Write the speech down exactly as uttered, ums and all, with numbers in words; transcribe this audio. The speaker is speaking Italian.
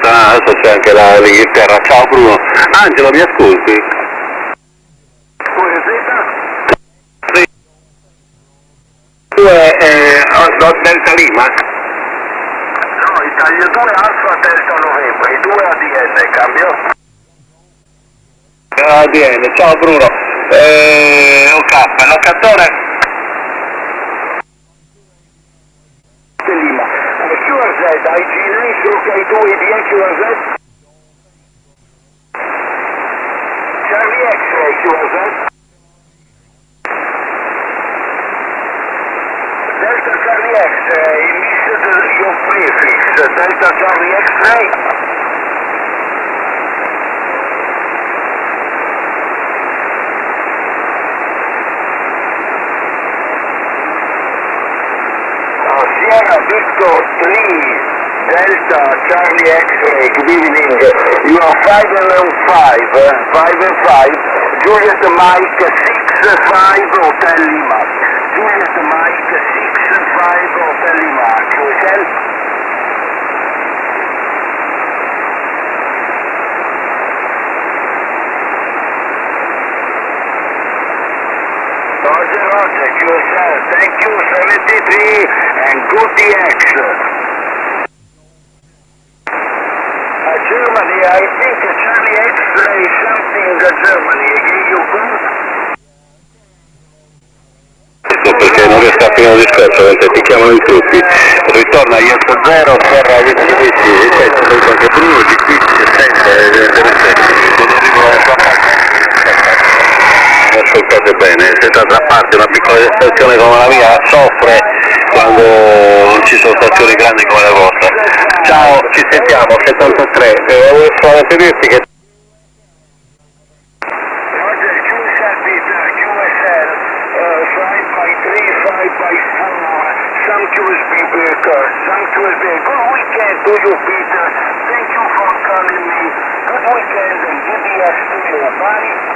Ah, adesso c'è anche la, l'Inghilterra. Ciao Bruno. Angelo, mi ascolti? Sì. Tu è eh, Delta Lima? No, Italia due Alfa Delta Novembre, i due A D N, cambio? A D N, ciao Bruno. Eh, ok, locatore? Lima. Q R Z, I G nove, Sulca I due, D Q R Z. Charlie X-Ray, Q R Z. Delta Charlie X-Ray, missed your prefix, Delta Charlie X-Ray. Uh, Sierra Victor three, Delta Charlie X-Ray, good evening. You are five and five, uh, five and five, Juliet Mike six five Hotel Lima. Juliet Mike six five Hotel Lima. Q S L? Roger, Roger, Q S L. Thank you, seventy-three, and good D X. Uh, Germany, I think Charlie X-Ray something uh, Germany. You go? Perché non riesco a finire il discorso, mentre ti chiamano in tutti. Ritorna I S zero, Serra dieci dieci, sette, poi qualche Bruno, G P sette, evidentemente non arrivo alla sua parte. Non ascoltate bene, se d'altra parte una piccola stazione come la mia soffre quando non ci sono stazioni grandi come la vostra. Ciao, ci sentiamo, settantatré, e volevo solamente dirti che Q S B Baker, some Q S B. Good weekend to you, Peter. Thank you for calling me. Good weekend and G D S to you. Bye.